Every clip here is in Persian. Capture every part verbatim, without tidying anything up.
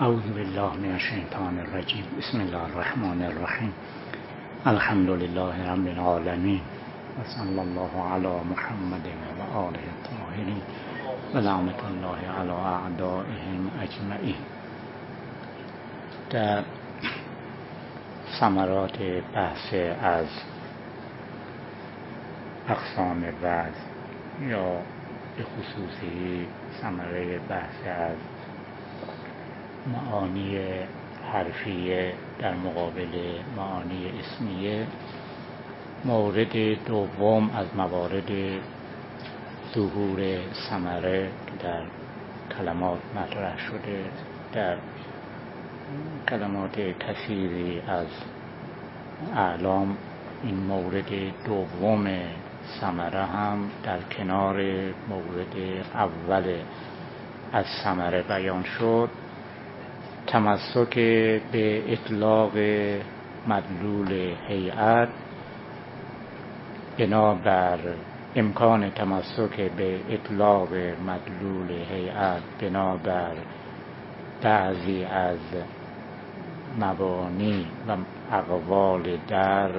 اعوذ بالله من الشیطان الرجیم. بسم الله الرحمن الرحیم. الحمد لله رب العالمین و صلی الله علی محمد و آله الطاهرین و لعنت الله علی اعدائهم اجمعین. در ثمرات بحث از اقسام وعظ یا به خصوصی ثمره بحث از معانی حرفیه در مقابل معانی اسمیه، مورد دوم از موارد ظهور ثمره که در کلمات مطرح شده، در کلمات کثیری از اعلام این مورد دوم ثمره هم در کنار مورد اول از ثمره بیان شد. تمسک به اطلاق مدلول هیئت بنابر امکان تمسک به اطلاق مدلول هیئت بنابر بعضی از مبانی و اقوال در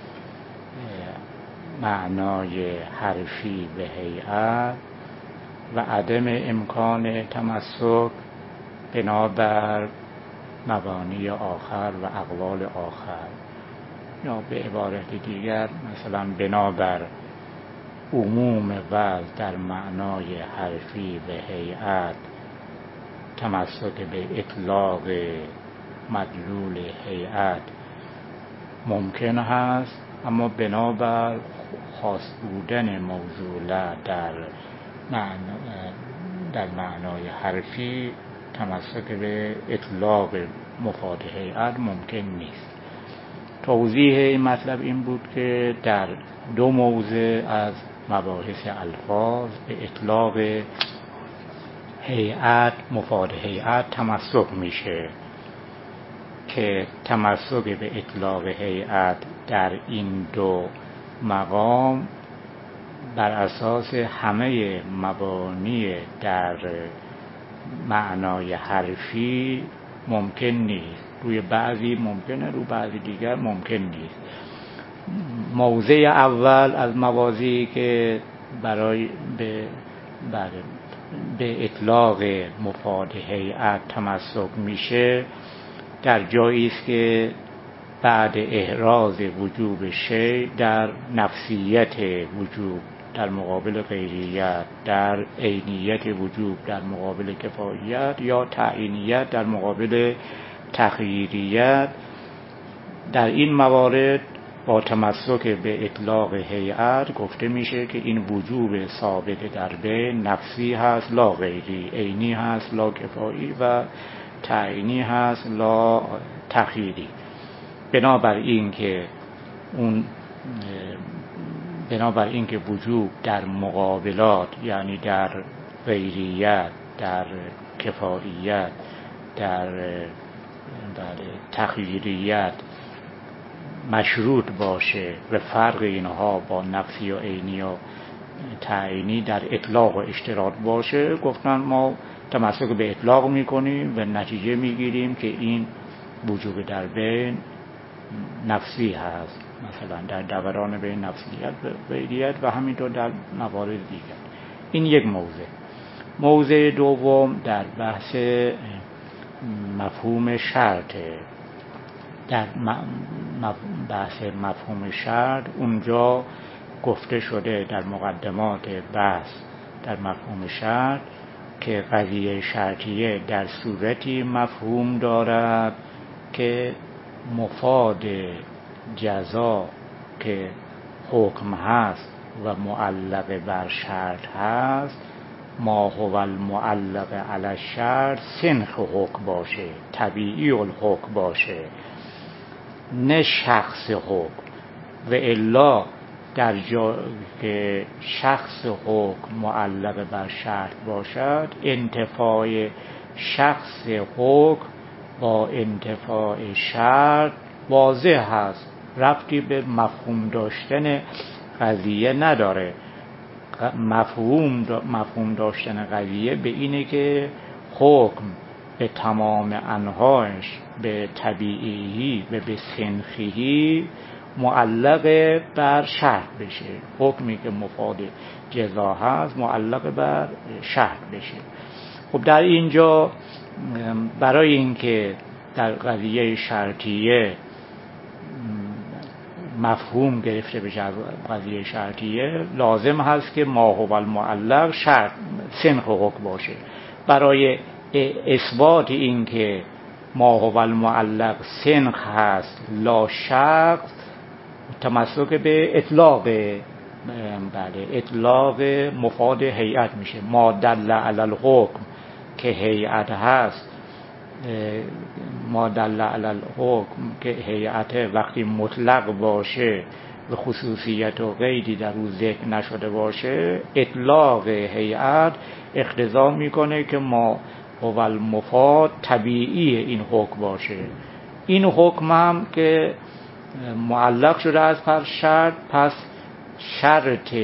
معنای حرفی به هیئت و عدم امکان تمسک بنابر مبانی آخر و اقوال آخر، یا به عبارت دیگر مثلا بنابر عموم وعظ در معنای حرفی به هیئت تمسک به اطلاق مدلول هیئت ممکن هست، اما بنابر خاص بودن موضوع در معنا در معنای حرفی تمسک به اطلاق مفاد هیئت ممکن نیست. توضیح این مطلب این بود که در دو موضع از مباحث الفاظ به اطلاق هیئت مفاد هیئت تمسک میشه که تمسک به اطلاق هیئت در این دو مقام بر اساس همه مبانی در معنای حرفی ممکن نیست. روی بعضی ممکنه، روی بعضی دیگر ممکن نیست. موضع اول از مواضعی که برای به به اطلاق مفاد هیئت تمسک میشه در جایی است که بعد احراز وجوب شیء در نفسیت وجوب در مقابل غیریت، در عینیت وجوب در مقابل کفاییت، یا تعیینیت در مقابل تخییریت، در این موارد با تمسک به اطلاق هیئت گفته میشه که این وجوب ثابت در بین نفسی هست لا غیری، عینی هست لا کفایی و تعیینی هست لا تخییری. بنابر این که اون بنابر این که وجوب در مقابلات، یعنی در غیریت، در کفاییت، در تخییریت مشروط باشه و فرق اینها با نفسی و عینی و تعیینی در اطلاق و اشتراط باشه، گفتن ما تمسک به اطلاق میکنیم و نتیجه میگیریم که این وجوب در بین نفسی هست، مثلا در دوران بین نفسیت و غیریت و همینطور در موارد دیگر. این یک موضع. موضع دوم در بحث مفهوم شرط. در بحث مفهوم شرط اونجا گفته شده در مقدمات بحث در مفهوم شرط که قضیه شرطیه در صورتی مفهوم دارد که مفاد جزا که حکم هست و معلق بر شرط هست، ما هو المعلق علی الشرط سنخ حکم باشه، طبیعی الحکم باشه، نه شخص حکم. و الا در جا که شخص حکم معلق بر شرط باشد، انتفاع شخص حکم با انتفاع شرط واضح هست، ربطی به مفهوم داشتن قضیه نداره. مفهوم مفهوم داشتن قضیه به اینه که حکم به تمام انواعش، به طبیعی و به صنفی معلق بر شرط بشه. حکمی که مفاد جزا هست معلق بر شرط بشه. خب در اینجا برای اینکه در قضیه شرطیه مفهوم گرفته بشه از قضیه شرطیه، لازم هست که ما هو المعلق شرط سنخ حکم باشه. برای اثبات این که ما هو المعلق سنخ هست لا شخص، تمسک به اطلاق، بله اطلاق مفاد هیئت میشه. ما دل علی الحکم که هیئت هست، ما دل علی الحکم که هیئت وقتی مطلق باشه و خصوصیت و قیدی در او ذکر نشده باشه، اطلاق هیئت اقتضا میکنه که ما هو المفاد طبیعی این حکم باشه. این حکم هم که معلق شده از پر شرط، پس شرط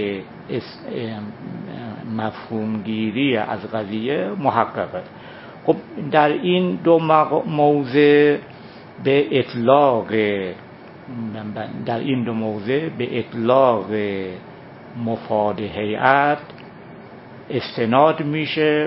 مفهومگیری از قضیه محققه. خب در این دو موضع به اطلاق در این دو موضع به اطلاق مفاد هیئت استناد میشه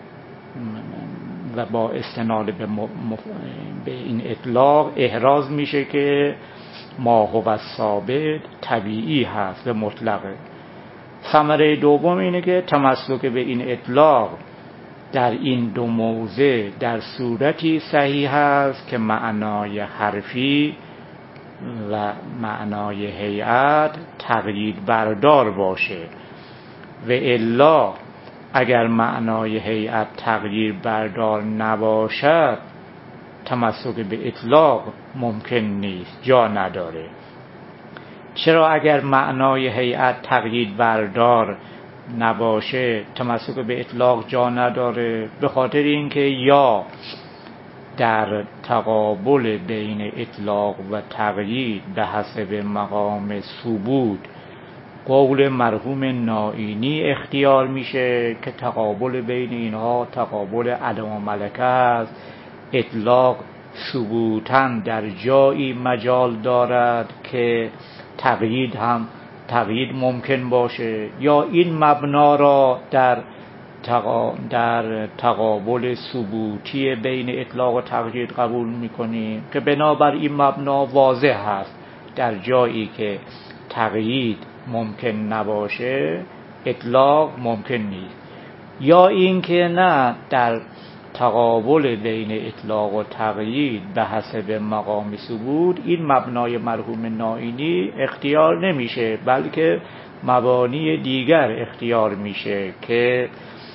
و با استناد به, مف... به این اطلاق احراز میشه که ما هو ثابت طبیعی هست و مطلقه. ثمره دوم اینه که تمسک به این اطلاق در این دو موضع در صورتی صحیح است که معنای حرفی و معنای هیئت تقیید بردار باشه، و الا اگر معنای هیئت تقیید بردار نباشد تمسک به اطلاق ممکن نیست، جا نداره. چرا اگر معنای هیئت تقیید بردار نباشه تمسک به اطلاق جا نداره؟ به خاطر اینکه یا در تقابل بین اطلاق و تقیید به حسب مقام ثبوت قول مرحوم نائینی اختیار میشه که تقابل بین اینها تقابل عدم و ملکه است. اطلاق ثبوتاً در جایی مجال دارد که تقیید هم تقیید ممکن باشه، یا این مبنا را در تقا... در تقابل ثبوتی بین اطلاق و تقیید قبول میکنیم که بنابر این مبنا واضح هست در جایی که تقیید ممکن نباشه اطلاق ممکن نیست. یا این که نه، در تقابل بین اطلاق و تقیید به حسب مقام ثبوت این مبنای مرحوم نائینی اختیار نمیشه، بلکه مبانی دیگر اختیار میشه که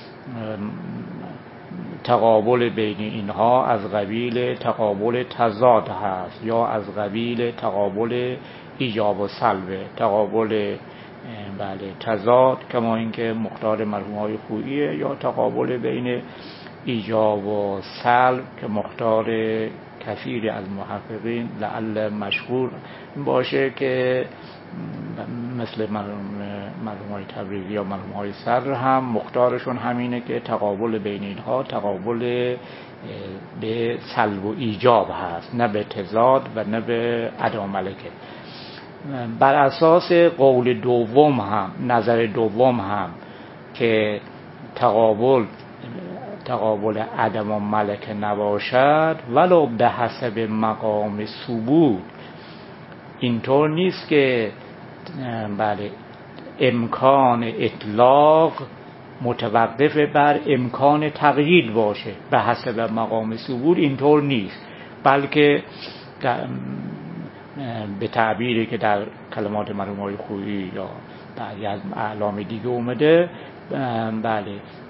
تقابل بین اینها از قبیل تقابل تضاد هست یا از قبیل تقابل ایجاب و سلب. تقابل بله تضاد کما اینکه مختار مرحوم های خوییه، یا تقابل بین ایجاب و سلب که مختار کثیری از محققین لعل مشهور باشه که مثل مرحوم های تبریزی یا مرحوم های صدر هم مختارشون همینه که تقابل بین اینها تقابل به سلب و ایجاب هست، نه به تضاد و نه به عدم ملکه. بر اساس قول دوم هم، نظر دوم هم که تقابل تقابل عدم و ملکه نباشد ولو به حسب مقام ثبوت، اینطور نیست که بله امکان اطلاق متوقف بر امکان تقیید باشه. به حسب مقام ثبوت اینطور نیست، بلکه به تعبیری که در کلمات مرحوم های خویی یا بعضی از اعلام دیگه اومده، بله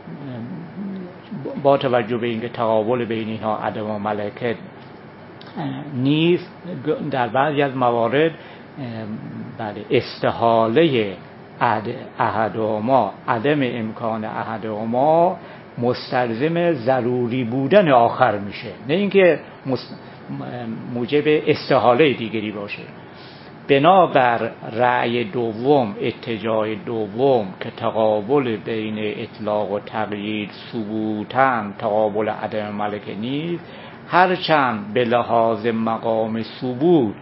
با توجه به اینکه تقابل بین اینها عدم و ملکه نیست، در بعضی از موارد بله استحاله احدهما، عدم امکان احدهما مستلزم ضروری بودن آخر میشه، نه اینکه موجب استحاله دیگری باشه. بنابر رأی دوم، اتجاه دوم که تقابل بین اطلاق و تقیید ثبوتاً تقابل عدم ملکه نیست، هرچند به لحاظ مقام ثبوت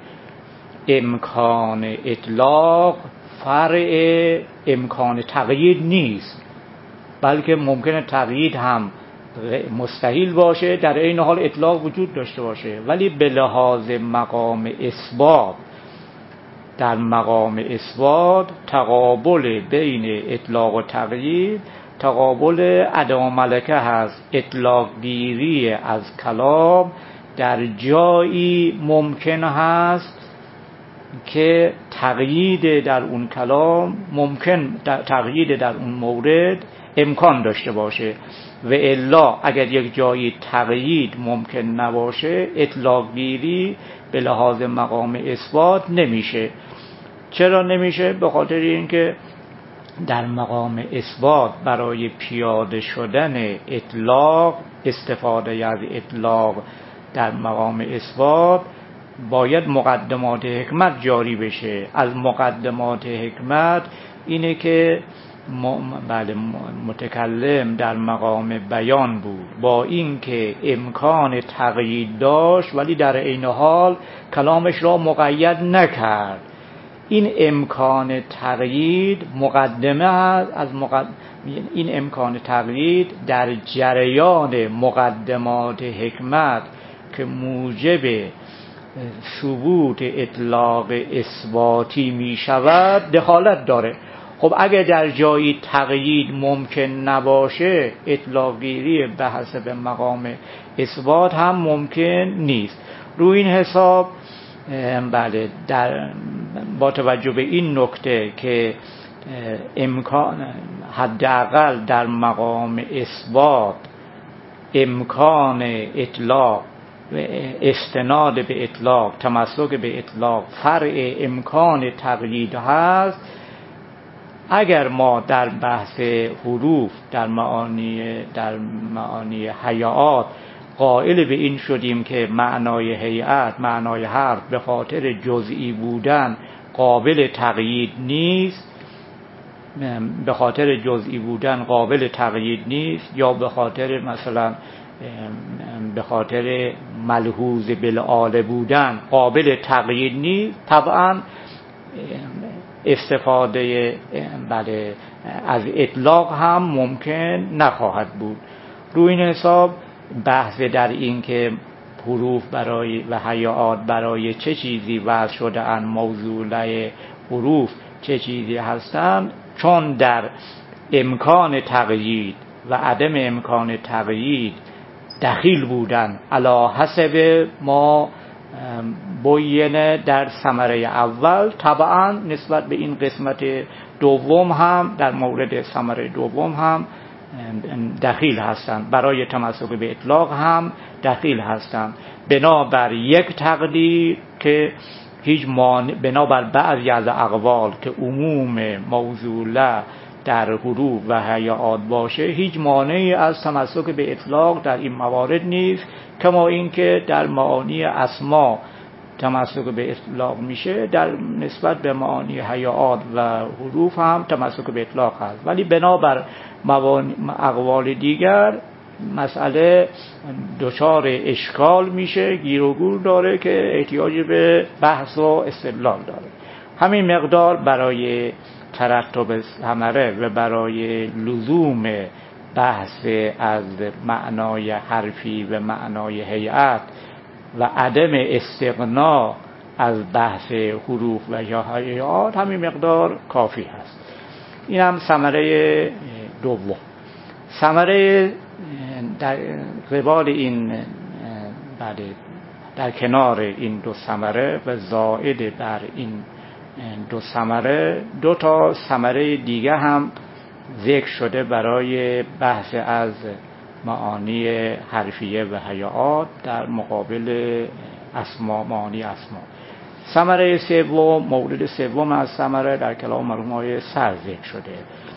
امکان اطلاق فرع امکان تقیید نیست، بلکه ممکنه تقیید هم مستحیل باشه، در این حال اطلاق وجود داشته باشه. ولی به لحاظ مقام اثبات، در مقام اثبات تقابل بین اطلاق و تقیید تقابل عدم ملکه هست. اطلاق گیری از کلام در جایی ممکن هست که تقیید در اون کلام ممکن، تقیید در اون مورد امکان داشته باشه، و الا اگر یک جایی تقیید ممکن نباشه اطلاق گیری به لحاظ مقام اثبات نمیشه. چرا نمیشه؟ به خاطر اینکه در مقام اثبات برای پیاده شدن اطلاق، استفاده از اطلاق در مقام اثبات باید مقدمات حکمت جاری بشه. از مقدمات حکمت اینه که بله متکلم در مقام بیان بود، با اینکه امکان تقیید داشت ولی در عین حال کلامش را مقید نکرد. این امکان تقیید مقدمه از مقد... این امکان تقیید در جریان مقدمات حکمت که موجب ثبوت اطلاق اثباتی می شود دخالت داره. خب اگر در جایی تقیید ممکن نباشه، اطلاق گیری به حسب مقام اثبات هم ممکن نیست. روی این حساب بله در با توجه به این نکته که امکان حداقل در مقام اثبات امکان اطلاق و استناد به اطلاق، تمسک به اطلاق فرع امکان تقیید هست، اگر ما در بحث حروف در معانی در معانی هیئات قائل به این شدیم که معنای هیئت، معنای حرف به خاطر جزئی بودن قابل تقیید نیست، به خاطر جزئی بودن قابل تقیید نیست، یا به خاطر مثلا به خاطر ملحوظ بالآله بودن قابل تقیید نیست، طبعا استفاده بله از اطلاق هم ممکن نخواهد بود. روی این حساب بحث در این که حروف برای و هیئات برای چه چیزی وضع شده اند، موضوعه حروف چه چیزی هستند، چون در امکان تقیید و عدم امکان تقیید دخیل بودن علی حسب ما بینه در ثمره اول، طبعا نسبت به این قسمت دوم هم در مورد ثمره دوم هم دخیل هستند، برای تمسک به اطلاق هم دخیل هستند. بنابر یک تقدیر که هیچ مانع، بنابر بعضی از اقوال که عموم موضوعه در حروف و هیئات باشه، هیچ مانعی از تمسک به اطلاق در این موارد نیست، کما اینکه در معانی اسما تمسک به اطلاق میشه، در نسبت به معانی هیئات و حروف هم تمسک به اطلاق هست. ولی بنابر اقوال دیگر مسئله دچار اشکال میشه، گیر و گور داره که احتیاج به بحث و استدلال داره. همین مقدار برای ترتب ثمره و برای لزوم بحث از معنای حرفی و معنای هیئت و عدم استغنا از بحث حروف و یا هیئات همین مقدار کافی هست. این هم ثمره دوم. ثمره در قبال این بعد در کنار این دو ثمره و زائد بر این دو ثمره، دو تا ثمره دیگه هم ذکر شده برای بحث از معانی حرفیه و هیئات در مقابل اسما، معانی اسما. ثمره سوم، مورد سوم از ثمره در کلام مرحومای سر ذکر شده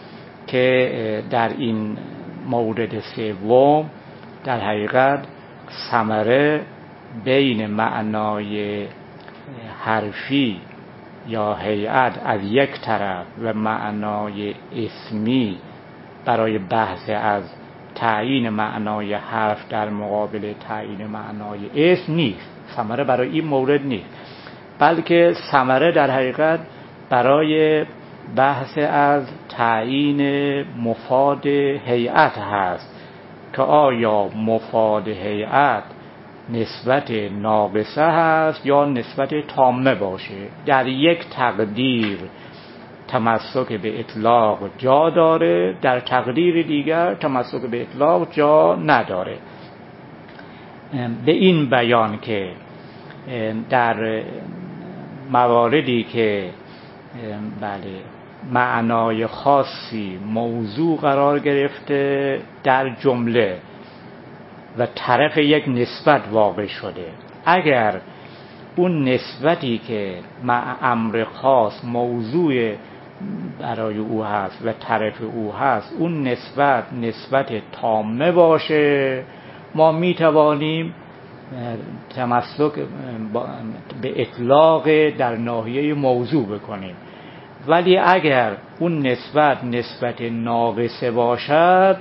که در این مورد سوم در حقیقت ثمره بین معنای حرفی یا هیئت از یک طرف و معنای اسمی برای بحث از تعیین معنای حرف در مقابل تعیین معنای اسم نیست. ثمره برای این مورد نیست، بلکه ثمره در حقیقت برای بحث از تعیین مفاد هیئت هست که آیا مفاد هیئت نسبت ناقصه هست یا نسبت تامه باشه. در یک تقدیر تمسک به اطلاق جا داره، در تقدیر دیگر تمسک به اطلاق جا نداره. به این بیان که در مواردی که بله معنای خاصی موضوع قرار گرفته در جمله و طرف یک نسبت واقع شده، اگر اون نسبتی که مع امر خاص موضوع برای او هست و طرف او هست، اون نسبت نسبت تامه باشه، ما می توانیم تمسک به اطلاق در ناحیه موضوع بکنیم. ولی اگر اون نسبت نسبت ناقصه باشد،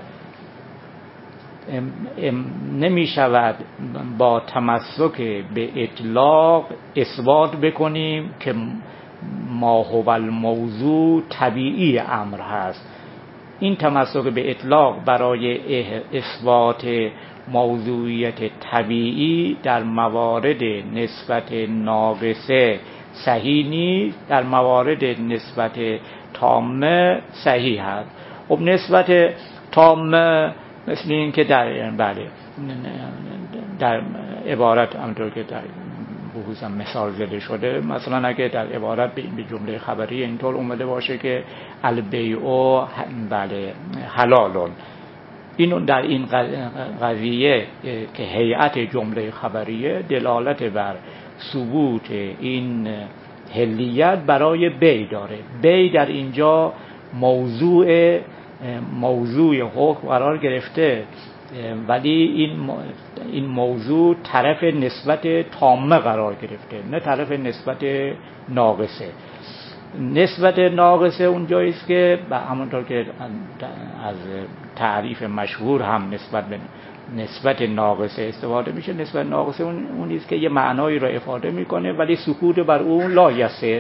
نمی شود با تمسک به اطلاق اثبات بکنیم که ما هو الموضوع طبیعی امر هست. این تمسک به اطلاق برای اثبات موضوعیت طبیعی در موارد نسبت ناقصه صحیح نیست، در موارد نسبت تامه صحیح هست. خب نسبت تامه مثل این که در بله در عبارت همونطور که در بحوث هم مثال زده شده، مثلا اگه در عبارت به جمله خبری اینطور اومده باشه که البیع بله حلالون، این در این قضیه که هیئت جمله خبریه دلالت بر ثبوت این حلیت برای بیع داره. بیع در اینجا موضوع موضوع حکم قرار گرفته، ولی این این موضوع طرف نسبت تامه قرار گرفته، نه طرف نسبت ناقصه. نسبت ناقصه اونجایی است که همونطور که از تعریف مشهور هم نسبت به نسبت ناقصه استفاده میشه، نسبت ناقصه اون اونی است که یه معنایی را افاده میکنه ولی سکوت بر اون لا یسه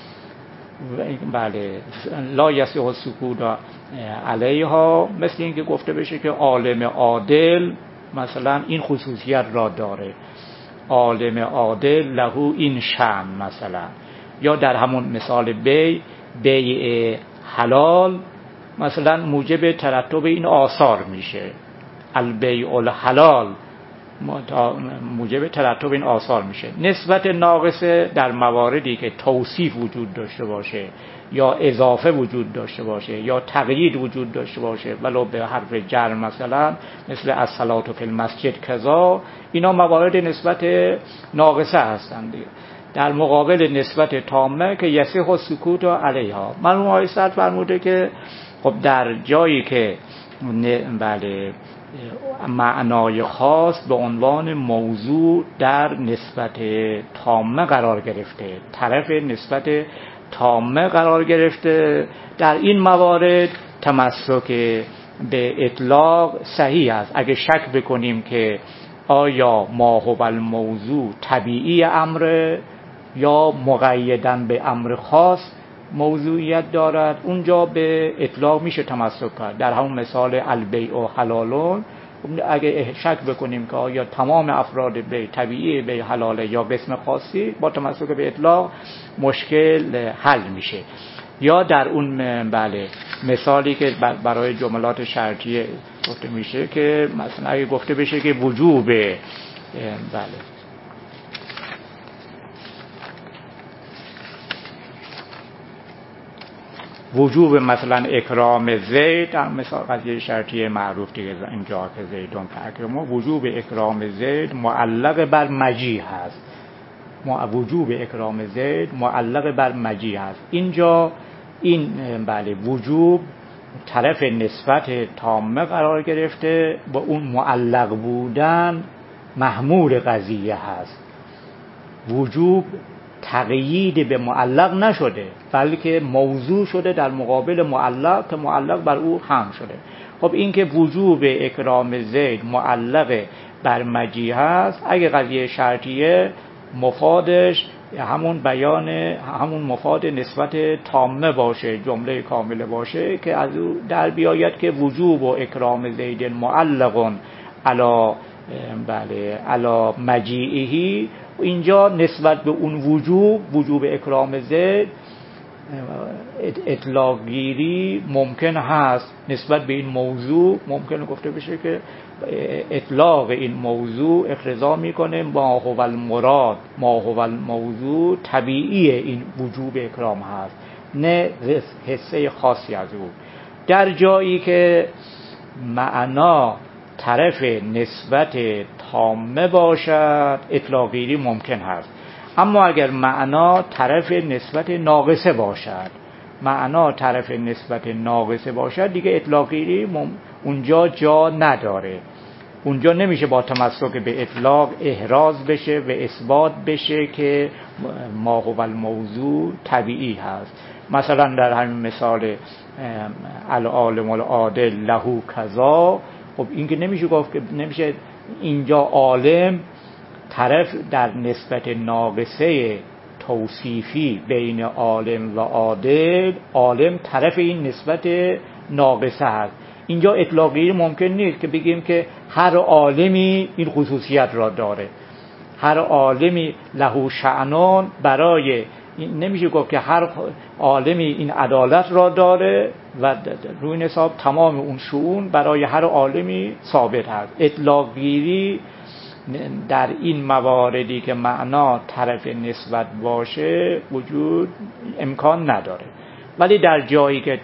بله لا یسه و سکوت علیها. مثل این که گفته بشه که عالم عادل مثلا این خصوصیت را داره، عالم عادل لهو این شأن مثلا. یا در همون مثال بیع، بیع حلال مثلا موجب ترتب این آثار میشه، البیع الحلال موجب ترتب این آثار میشه. نسبت ناقصه در مواردی که توصیف وجود داشته باشه یا اضافه وجود داشته باشه یا تقیید وجود داشته باشه ولو به حرف جر مثلا، مثل الصلاة فی المسجد کذا، اینا موارد نسبت ناقصه هستند دیگه. در مقابل نسبت تامه که یصح السکوت علیها. مرحوم آقای صدر فرموده که خب در جایی که بله معنای خاص به عنوان موضوع در نسبت تامه قرار گرفته، طرف نسبت تامه قرار گرفته، در این موارد تمسک به اطلاق صحیح است. اگه شک بکنیم که آیا ما هو الموضوع طبیعی امر یا مقیدن به امر خاص موضوعیت دارد، اونجا به اطلاق میشه تمسک کرد. در همون مثال البیع و حلالون، اگه شک بکنیم که آیا تمام افراد بیع طبیعی بیع حلاله یا قسم خاصی، با تمسک به اطلاق مشکل حل میشه. یا در اون بله مثالی که برای جملات شرطیه گفته میشه که مثلا اگه گفته بشه که وجوب بله وجوب مثلا اکرام زید، مثلا قضیه شرطیه معروف دیگه اینجا که زیدون فاکرمو، وجوب اکرام زید معلق بر مجیء هست. وجوب اکرام زید معلق بر مجیء هست. اینجا این بله وجوب طرف نسبت تامه قرار گرفته، با اون معلق بودن محمول قضیه هست. وجوب تقیید به معلق نشده، بلکه موضوع شده در مقابل معلق که معلق بر او هم شده. خب این که وجوب اکرام زید معلق بر مجیء هست، اگه قضیه شرطیه مفادش همون بیان همون مفاد نسبت تامه باشه، جمله کامله باشه که از او در بیاید که وجوب و اکرام زید معلق علی بله علی مجیئه. اینجا نسبت به اون وجوب وجوب اکرام زید اطلاق گیری ممکن هست. نسبت به این موضوع ممکنه گفته بشه که اطلاق این موضوع اقتضا میکنه ما هو المراد، ما هو الموضوع طبیعی این وجوب اکرام هست، نه حصه خاصی از او. در جایی که معنا طرف نسبت تامه باشد اطلاق گیری ممکن هست. اما اگر معنا طرف نسبت ناقصه باشد، معنا طرف نسبت ناقصه باشد دیگه اطلاق گیری اونجا جا نداره. اونجا نمیشه با تمسک به اطلاق احراز بشه و اثبات بشه که ما هو الموضوع طبیعی هست. مثلا در همین مثال العالم العادل له کذا، خب این که نمیشه گفت که نمیشه اینجا عالم طرف در نسبت ناقصه توصیفی بین عالم و عادل، عالم طرف این نسبت ناقصه هست. اینجا اطلاق گیری ممکن نیست که بگیم که هر عالمی این خصوصیت را داره، هر عالمی له شأنون، برای نمیشه گفت که هر عالمی این عدالت را داره و روی این حساب تمام اون شؤون برای هر عالمی ثابت هست. اطلاق گیری در این مواردی که معنا طرف نسبت باشه وجود امکان نداره، ولی در جایی که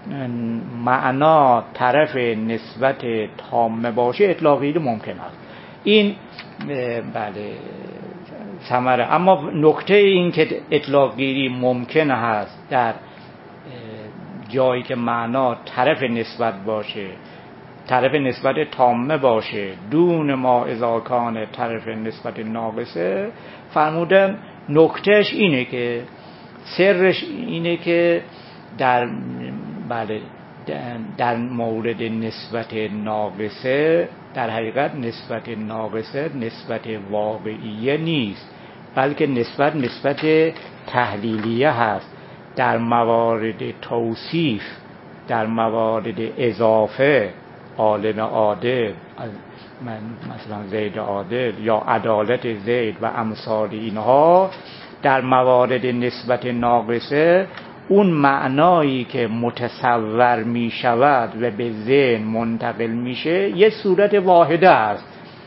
معنا طرف نسبت تامه باشه اطلاق گیری ممکن است. این بله ثمره. اما نکته این که اطلاق گیری ممکن هست در جایی که معنا طرف نسبت باشه، طرف نسبت تامه باشه، دون ما اذا کان طرف نسبت ناقصه، فرمودن نکتهش اینه که سرش اینه که در بله در مورد نسبت ناقصه در حقیقت نسبت ناقصه نسبت واقعیه نیست، بلکه نسبت نسبت تحلیلیه هست. در موارد توصیف، در موارد اضافه، عالم عادل من مثلا زید عادل یا عدالت زید و امثال اینها، در موارد نسبت ناقصه اون معنایی که متصور می شود و به ذهن منتقل میشه یه صورت واحده است،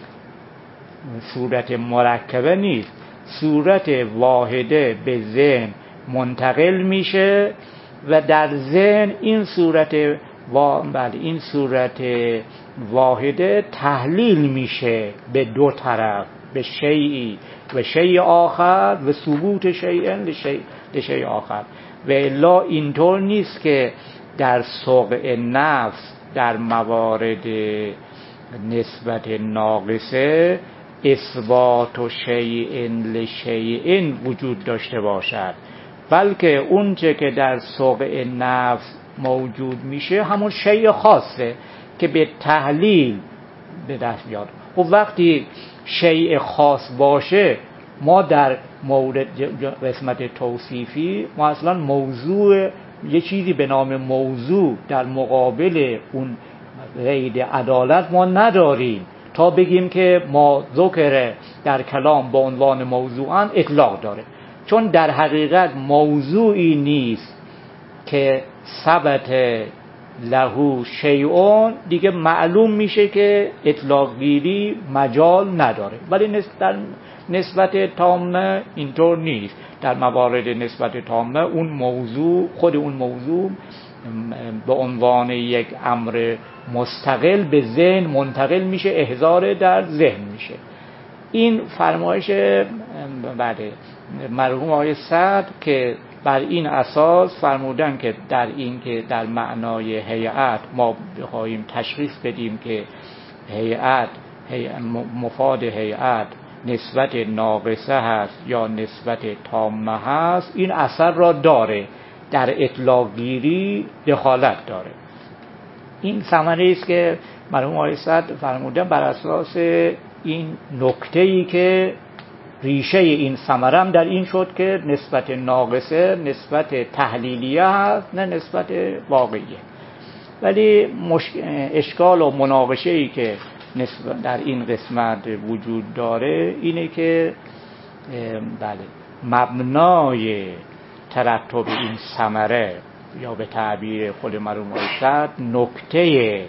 صورت مرکبه نیست. صورت واحده به ذهن منتقل میشه و در ذهن این صورت وا... بله این صورت واحده تحلیل میشه به دو طرف، به شیئی و شیء آخر و ثبوت شیء لشیء لشیء آخر. و الا اینطور نیست که در سوق نفس در موارد نسبت ناقصه اثبات شیء لشیء وجود داشته باشد، بلکه اون چه که در سوق نفس موجود میشه همون شیء خاصه که به تحلیل به دست بیاد. و وقتی شیء خاص باشه ما در مورد قسمت توصیفی ما اصلا موضوع یه چیزی به نام موضوع در مقابل اون قید عدالت ما نداریم تا بگیم که ما ذکر در کلام به عنوان موضوعاً اطلاق داره، چون در حقیقت موضوعی نیست که ثبت له شیء دیگه معلوم میشه که اطلاق گیری مجال نداره. ولی در نسبت تامه اینطور نیست. در موارد نسبت تامه اون موضوع خود اون موضوع به عنوان یک امر مستقل به ذهن منتقل میشه، احضار در ذهن میشه. این فرمایش بعد مرحوم آقای سعد که بر این اساس فرمودن که در این که در معنای هیئت ما بخواهیم تشخیص بدیم که هیئت مفاد هیئت نسبت ناقصه هست یا نسبت تامه هست، این اثر را داره، در اطلاق گیری دخالت داره. این ثمره است که مرحوم آقای صدر فرمودن بر اساس این نکته‌ای که ریشه این ثمره هم در این شد که نسبت ناقصه نسبت تحلیلیه هست نه نسبت واقعیه. ولی مش... اشکال و مناقشه‌ای که نسبت در این قسمت وجود داره اینه که بله مبنای ترتب این ثمره یا به تعبیر خود مرحوم آقای صدر نکته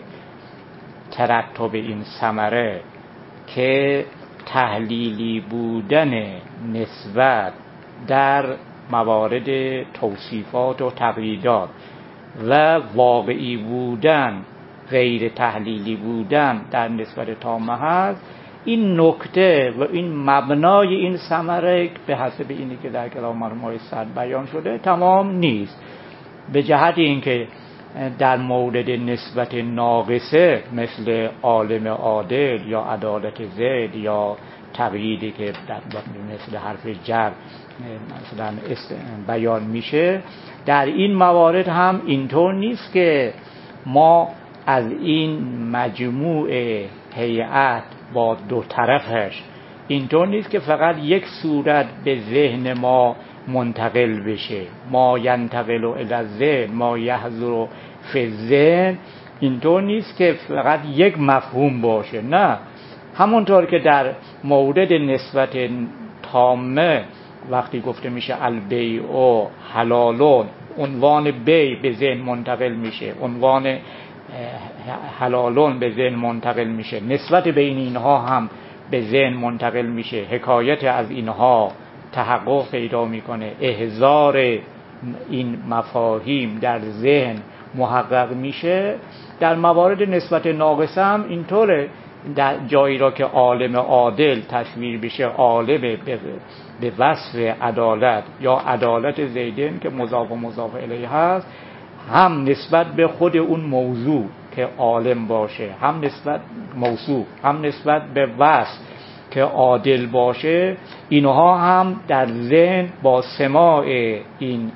ترتب این ثمره که تحلیلی بودن نسبت در موارد توصیفات و تقییدات و واقعی بودن غیر تحلیلی بودن در نسبت تامه هست، این نکته و این مبنای این ثمره به حسب اینی که در کلام مرحوم آقای صدر بیان شده تمام نیست. به جهت اینکه در مورد نسبت ناقصه مثل عالم عادل یا عدالت زید یا تقییدی که مثل حرف جر مثلا بیان میشه، در این موارد هم اینطور نیست که ما از این مجموع هیئت با دو طرفش اینطور نیست که فقط یک صورت به ذهن ما منتقل بشه، ما ینتقل الی الذهن ما یحضر فی الذهن، اینطور نیست که فقط یک مفهوم باشه، نه، همونطور که در مورد نسبت تامه وقتی گفته میشه البیع و حلالون، عنوان بیع به ذهن منتقل میشه، عنوان حلالون به ذهن منتقل میشه، نسبت بین اینها هم به ذهن منتقل میشه، حکایت از اینها تحقق پیدا میکنه، احضار این مفاهیم در ذهن محقق میشه. در موارد نسبت ناقصه هم اینطوره، در جایی را که عالم عادل تصویر بشه، عالم به وصف عدالت یا عدالت زیدین که مضاف و مضاف الیه هست، هم نسبت به خود اون موضوع که عالم باشه، هم نسبت موصوف، هم نسبت به وصف که عادل باشه، اینها هم در ذهن با سماع این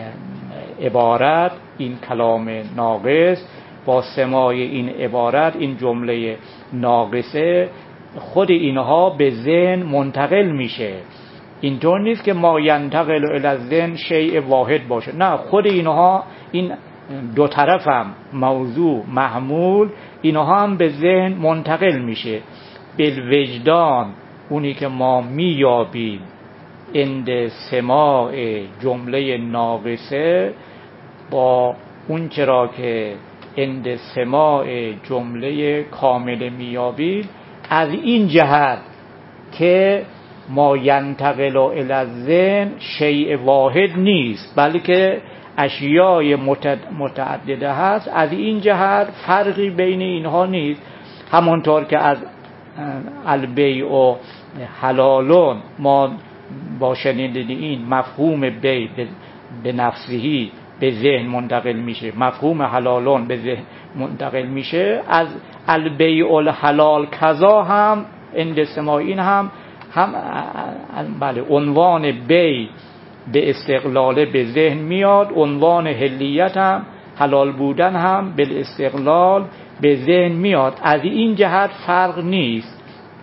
عبارت، این کلام ناقص، با سماع این عبارت، این جمله ناقصه، خود اینها به ذهن منتقل میشه. اینطور نیست که ما ینتقل الی الذهن شیء واحد باشه، نه، خود اینها این دو طرف هم موضوع محمول، اینها هم به ذهن منتقل میشه. بالوجدان، اونی که ما میابیم عند سماع جمله ناقصه با اون چرا که عند سماع جمله کامل میابیم، از این جهت که ما ینتقل الی الذهن شیء واحد نیست، بلکه اشیای متعدده هست، از این جهت فرقی بین اینها نیست. همونطور که از البیع و حلالون ما با شنیدن این مفهوم بیع به نفسهی به ذهن منتقل میشه، مفهوم حلالون به ذهن منتقل میشه، از البیع الحلال کذا هم عند سماع این هم هم بله عنوان بیع به استقلال به ذهن میاد، عنوان حلیت هم حلال بودن هم به استقلال به ذهن میاد. از این جهت فرق نیست.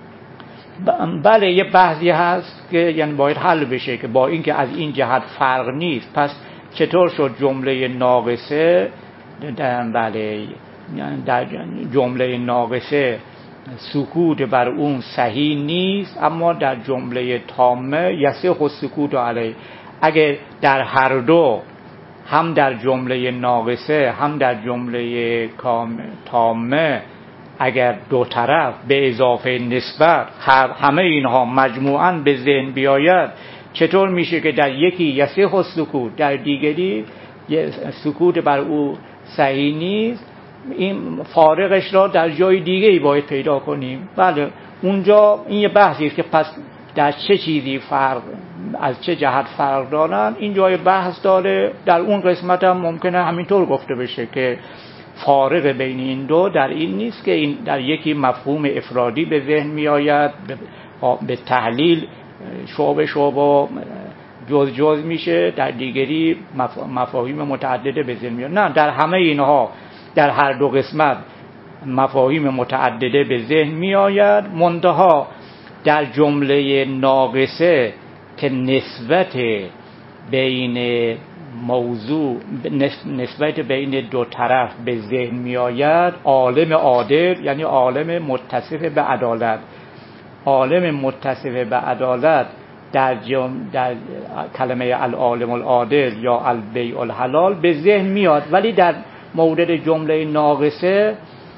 بله یه بحثی هست که یعنی باید حل بشه که با اینکه از این جهت فرق نیست، پس چطور شد جمله ناقصه در بله در جمله ناقصه سکوت بر اون صحیح نیست، اما در جمله تامه یصح السکوت علیه. اگر در هر دو، هم در جمله ناقصه هم در جمله تامه، اگر دو طرف به اضافه نسبت همه اینها مجموعاً به ذهن بیاید، چطور میشه که در یکی یصح السکوت در دیگری سکوت بر او صحیح نیست؟ این فارقش را در جای دیگه ای باید پیدا کنیم. بله اونجا این یه بحثی است که پس در چه چیزی فرق، از چه جهت فرق دارن، این جای بحث داره. در اون قسمت هم ممکنه همینطور گفته بشه که فارق بین این دو در این نیست که این در یکی مفهوم افرادی به ذهن می آید به تحلیل شعب شعب جز جز میشه، در دیگری مفاهیم متعدده به ذهن میاد. نه، در همه اینها در هر دو قسمت مفاهیم متعدده به ذهن میآید، منتها در جمله ناقصه که نسبت بین موضوع نسبت بین دو طرف به ذهن میآید، عالم عادل یعنی عالم متصف به عدالت، عالم متصف به عدالت در, جم... در کلمه العالم العادل یا البیع الحلال به ذهن میاد، ولی در مورد جمله ناقصه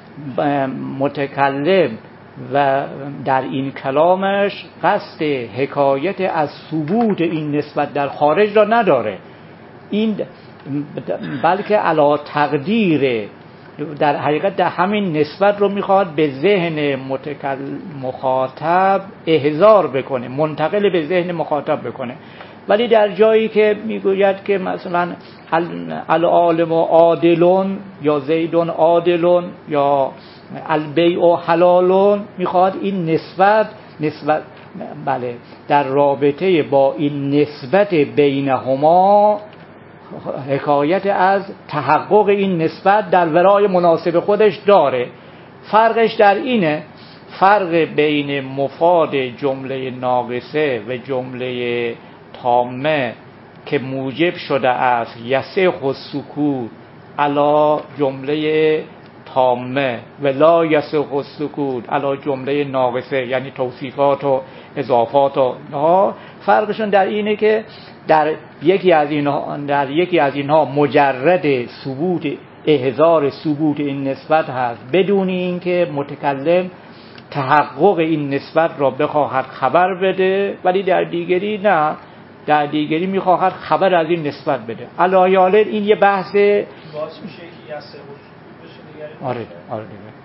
متکلم و در این کلامش قصد حکایت از ثبوت این نسبت در خارج را نداره، این بلکه علی تقدیر در حقیقت در همین نسبت رو میخواد به ذهن مخاطب احضار بکنه، منتقل به ذهن مخاطب بکنه. ولی در جایی که میگوید که مثلا العالم عادلون یا زیدون عادلون یا البیع حلالون، میخواد این نسبت نسبت بله در رابطه با این نسبت بینهما حکایت از تحقق این نسبت در ورای مناسب خودش داره. فرقش در اینه، فرق بین مفاد جمله ناقصه و جمله تامه که موجب شده است یصح السکوت علی جمله تامه و لا یصح السکوت علی جمله ناقصه، یعنی توصیفات و اضافات و اینها، فرقشون در اینه که در یکی از اینها در یکی از اینها مجرد ثبوت احضار ثبوت این نسبت هست بدون اینکه متکلم تحقق این نسبت را بخواهد خبر بده، ولی در دیگری نه، در دیگری میخواهد خبر از این نسبت بده. علایال این یه بحث باعث میشه که یسه آره آره دیگه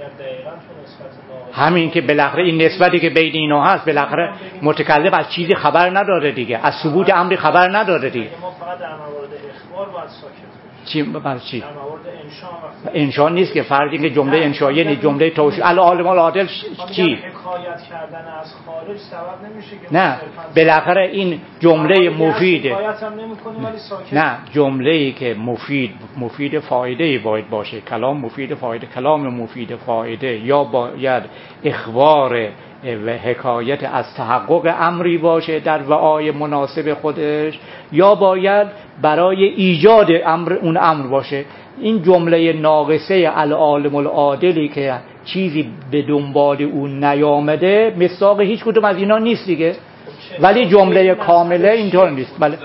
همین که بالاخره این نسبتی که بین اینا هست بالاخره متکلم از چیزی خبر نداره دیگه، از ثبوت امری خبر نداره دیگه. ما فقط در موارد اخبار باید ساکت چی برای چی؟ در موارد انشاء انشاء نیست که فردی که جمله انشائیه نیست، جمله توصیف. العالم العادل چی؟ حکایت کردن از خارج سبب نمیشه که نه بالاخره این جمله مفیده. حکایت هم نمی‌کنیم ولی ساکت. نه، جمله‌ای که مفید مفید فایده‌ای باید باشه، کلام مفید فایده، کلام مفید فایده، یا باید اخبار و حکایت از تحقق امری باشه در وعای مناسب خودش، یا باید برای ایجاد امر اون امر باشه. این جمله ناقصه العالم العادلی که چیزی به دنبال اون نیامده مصداق هیچ کدوم از اینا نیست دیگه. ولی جمله کامله اینطور نیست. بله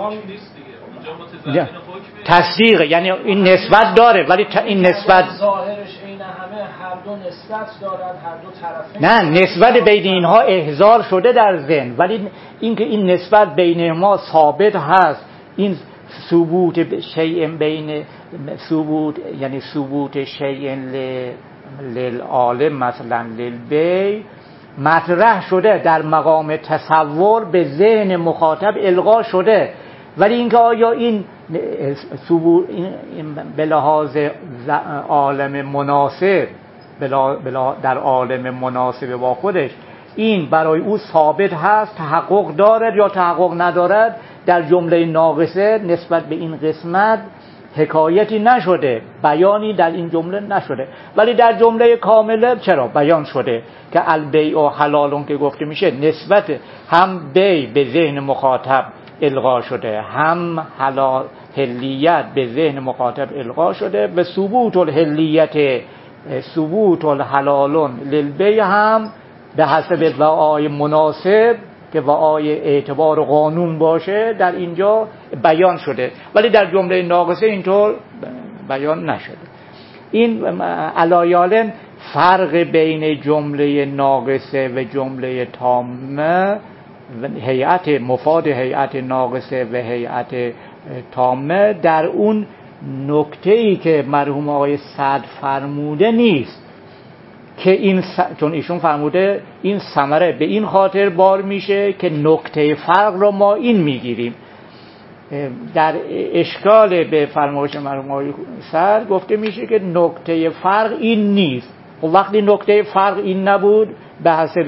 تصدیق، یعنی این نسبت داره ولی این نسبت ظاهرش این همه هر دو نسبت دارد، هر دو طرفین. نه، نسبت بین اینها احضار شده در ذهن، ولی اینکه این نسبت بین ما ثابت هست، این ثبوت شیء بین ثبوت یعنی ثبوت شیء للعالم مثلا للبیع مطرح شده در مقام تصور به ذهن مخاطب القا شده، ولی اینکه آیا این ثبوت به لحاظ عالم مناسب در عالم مناسب با خودش این برای او ثابت هست، تحقق دارد یا تحقق ندارد، در جمله ناقصه نسبت به این قسمت حکایتی نشده، بیانی در این جمله نشده. ولی در جمله کامله چرا بیان شده که البیع و حلالون که گفته میشه نسبت هم بیع به ذهن مخاطب القا شده، هم حلال حلیت به ذهن مخاطب القا شده، و ثبوت الحلیت ثبوت الحلالون للبیع هم به حسب وعای مناسب که وعای اعتبار قانون باشه در اینجا بیان شده، ولی در جمله ناقصه اینطور بیان نشده. این علایالن فرق بین جمله ناقصه و جمله تامه، هیئت مفاد هیئت ناقصه و هیئت تامه در اون نکته‌ای که مرحوم آقای سعد فرموده نیست که این س... چون ایشون فرموده این ثمره به این خاطر بار میشه که نکته فرق رو ما این میگیریم. در اشکال به فرمایش مرحوم آقای سعد گفته میشه که نکته فرق این نیست. و وقتی نکته فرق این نبود به حسب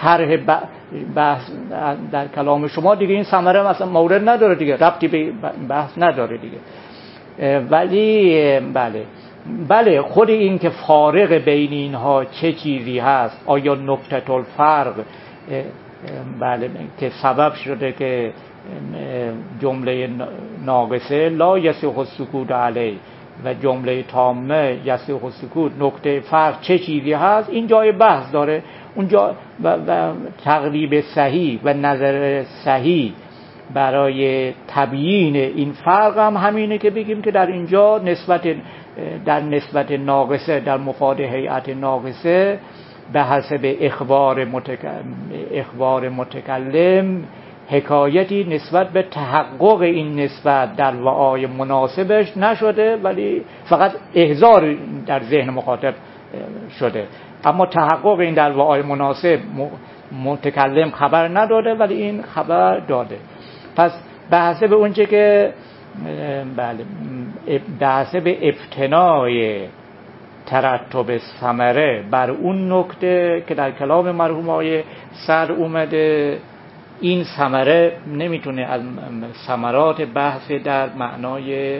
شرح بحث در کلام شما دیگه این ثمره مثلا مورد نداره دیگه، ربطی به بحث نداره دیگه. ولی بله بله خود این که فارق بین اینها چه چیزی هست، آیا نقطه الفرق بله که سبب شده که جمله ناقصه لا یصح السکوت علیه و جمله تامه یصح السکوت، نقطه فرق چه چیزی هست، این جای بحث داره. اونجا و, و تقریب صحیح و نظر صحیح برای تبیین این فرق هم همینه که بگیم که در اینجا نسبت در نسبت ناقصه در مفاد هیئت ناقصه به حسب اخبار متکلم, اخبار متکلم حکایتی نسبت به تحقق این نسبت در وعای مناسبش نشده، ولی فقط احضار در ذهن مخاطب شده، اما تحقق این در وعای مناسب متکلم خبر نداده ولی این خبر داده. پس به حسب اونچه که بله به حسب ابتنای ترتب ثمره بر اون نکته که در کلام مرحوم آقای سر اومده، این ثمره نمیتونه از ثمرات بحث در معنای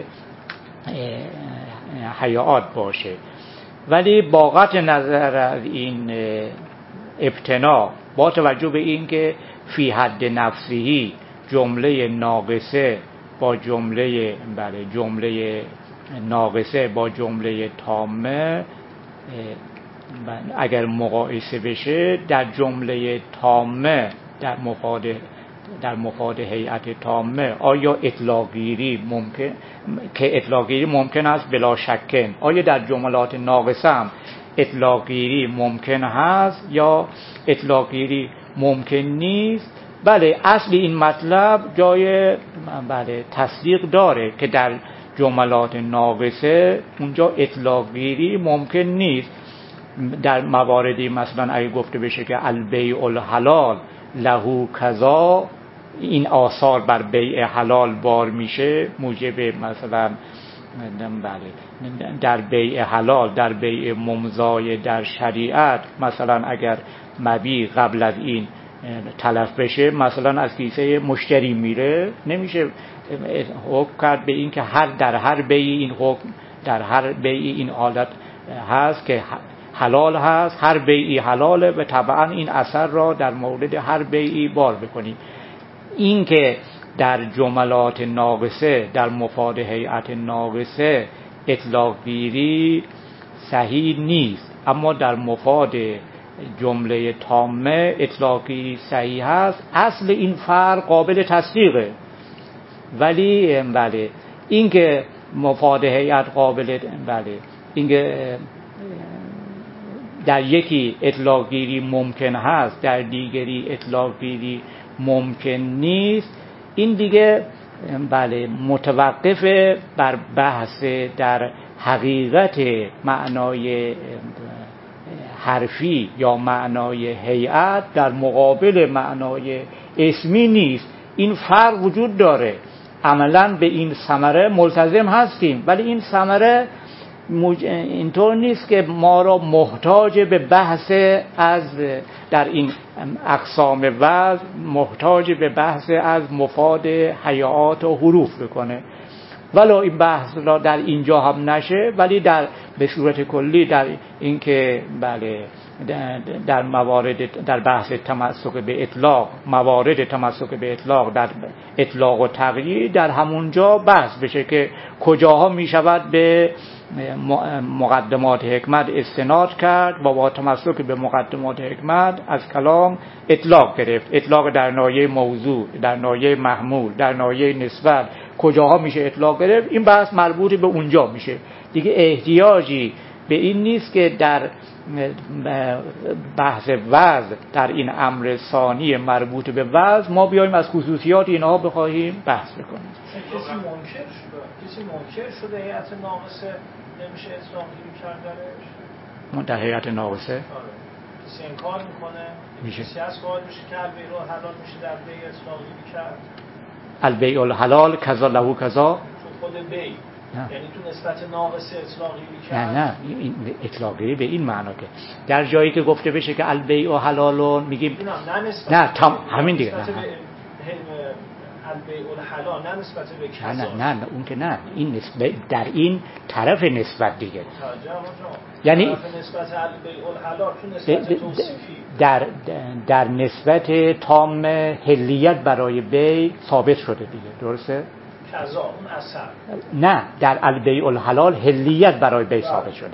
حیات باشه، ولی با قطع نظر از این ابتنا با توجه به این که فی حد نفسهی جمله ناقصه با جمله بله جمله ناقصه با جمله تامه اگر مقایسه بشه، در جمله تامه در مفاد در مفاد هیئت تامه آیا اطلاق گیری ممکن که اطلاق گیری ممکن است بلا شک، آیا در جملات ناقصه هم اطلاق گیری ممکن هست یا اطلاق گیری ممکن نیست؟ بله اصل این مطلب جای بله تصدیق داره که در جملات ناقصه اونجا اطلاق گیری ممکن نیست. در مواردی مثلا اگه گفته بشه که البیع الحلال له کذا، این آثار بر بیع حلال بار میشه، موجب مثلا بله در بیع حلال در بیع ممضای در شریعت مثلا اگر مبیع قبل از این تلف بشه مثلا از کیسه مشتری میره، نمیشه حکم کرد به این که هر در هر بیع این حکم در هر بیع این حالت هست که حلال هست، هر بیعی حلاله و طبعا این اثر را در مورد هر بیعی بار بکنیم. این که در جملات ناقصه در مفاد هیئت ناقصه اطلاق گیری صحیح نیست، اما در مفاد جمله تامه اطلاق گیری صحیح هست. اصل این فرق قابل تصدیقه، ولی بله این که مفاد هیئت قابل بله این که در یکی اطلاق گیری ممکن هست در دیگری اطلاق گیری ممکن نیست، این دیگه بله متوقف بر بحث در حقیقت معنای حرفی یا معنای هیئت در مقابل معنای اسمی نیست. این فرق وجود داره، عملاً به این ثمره ملتزم هستیم، ولی این ثمره مج... اینطور نیست که ما را محتاج به بحث از در این اقسام وضع محتاج به بحث از مفاد حیات و حروف بکنه، ولی این بحث را در اینجا هم نشه، ولی در به صورت کلی در این که بله در, در موارد در بحث تمسک به اطلاق موارد تمسک به اطلاق در اطلاق و تغییر در همونجا بحث بشه که کجاها می شود به مقدمات حکمت استناد کرد و با تمسک به مقدمات حکمت از کلام اطلاق گرفت. اطلاق در ناحیه موضوع، در ناحیه محمول، در ناحیه نسبت کجاها میشه اطلاق گرفت، این بحث مربوط به اونجا میشه دیگه. احتیاجی به این نیست که در بحث وضع در این امر ثانی مربوط به وضع ما بیایم از خصوصیات اینها بخواهیم بحث بکنیم. کسی منکر شده کسی منکر شده هیئت ناقصه نمیشه اطلاق گیری کرد درش؟ در هیئت ناقصه آره. کسی انکار میکنه میشه کسی از قائل میشه که البیع الحلال میشه در بیع اطلاق گیری کرد؟ البیع الحلال کذا له کذا، خود بیع یعنی تو نسبت ناقص اطلاقی نه نه این اطلاقی به این معنا که در جایی که گفته بشه که البیع و حلال میگیم نه نسبت نه تام همین دیگه نه البیع الحلال نه نسبت به کذا نه نه نه اون که نه این نسبت در این طرف نسبت دیگه یعنی نسبت البیع الحلال تو نسبت توصیفی در در نسبت تام حلیت برای بیع ثابت شده دیگه درسته کذا اون اثر نه در البیع الحلال حلیت برای بیع ثابت شده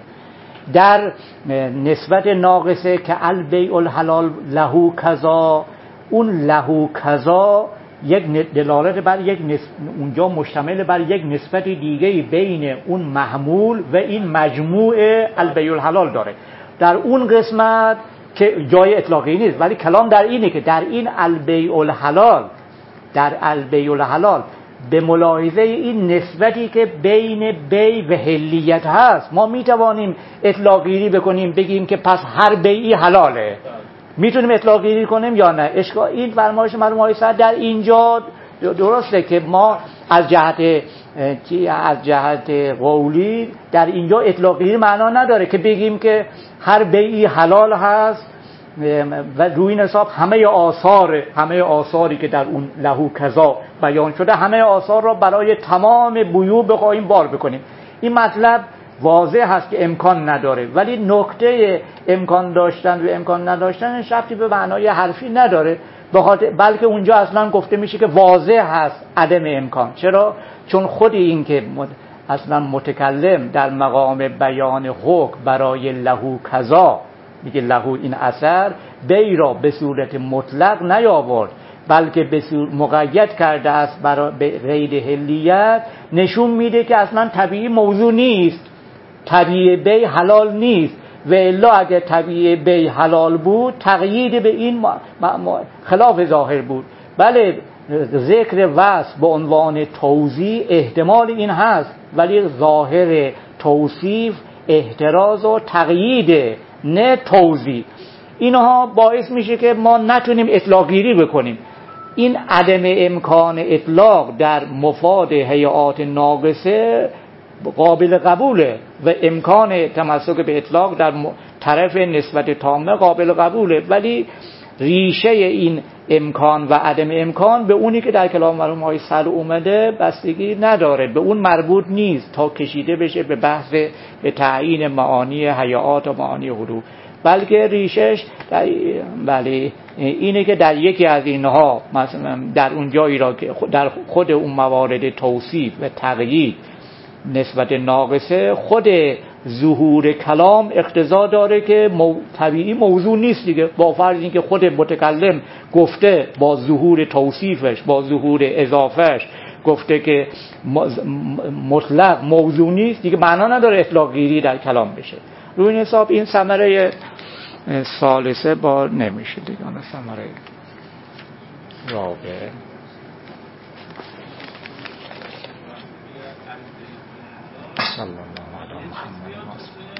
در نسبت ناقصه که البیع الحلال لهو کذا اون لهو کذا یک دلالت بر یک نسبت اونجا مشتمل بر یک نسبت دیگه بین اون محمول و این مجموع البیع الحلال داره در اون قسمت که جای اطلاقی نیست ولی کلام در اینه که در این البیع الحلال در البیع الحلال به ملاحظه این نسبتی که بین بیع و حلیت هست ما میتوانیم اطلاقی بکنیم بگیم که پس هر بیعی حلاله میتونیم اطلاقی کنیم یا نه اشکال این فرمایش مرحوم آقای سعد در اینجا درسته که ما از جهت از جهت قولی در اینجا اطلاقی معنا نداره که بگیم که هر بیعی حلال هست و روی این حساب همه آثار همه آثاری که در اون لهو کذا بیان شده همه آثار را برای تمام بیوع بخواهیم بار بکنیم این مطلب واضح هست که امکان نداره ولی نکته امکان داشتن و امکان نداشتن ربطی به معنای حرفی نداره بلکه اونجا اصلا گفته میشه که واضح هست عدم امکان چرا؟ چون خود این که اصلا متکلم در مقام بیان حکم برای لهو کذا میگه لهو این اثر بیع را به صورت مطلق نیاورد بلکه به صورت مقید کرده است برای غیر حلیت نشون میده که اصلا طبیعی موضوع نیست طبیعی بیع حلال نیست و الا اگر طبیعی بیع حلال بود تقیید به این خلاف ظاهر بود بله ذکر وصف به عنوان توضیح احتمال این هست ولی ظاهر توصیف احتراز و تقیید نه توضیح اینها باعث میشه که ما نتونیم اطلاقگیری بکنیم این عدم امکان اطلاق در مفاد هیئات ناقصه قابل قبوله و امکان تمسک به اطلاق در طرف نسبت تامه قابل قبوله ولی ریشه این امکان و عدم امکان به اونی که در کلام مرحوم آقای سعد اومده بستگی نداره به اون مربوط نیست تا کشیده بشه به بحث به تعیین معانی هیئات و معانی حروف بلکه ریشش بله اینه که در یکی از اینها مثلا در اون جایی را که در خود اون موارد توصیف و تقیید نسبت ناقصه خود ظهور کلام اقتضا داره که مو... طبیعی موضوع نیست دیگه با فرض اینکه خود متکلم گفته با ظهور توصیفش با ظهور اضافهش گفته که مطلق موضوع نیست دیگه معنا نداره اطلاق گیری در کلام بشه روی این حساب این ثمره ثالثه با نمیشه دیگه اون ثمره رابع صلی الله علی محمد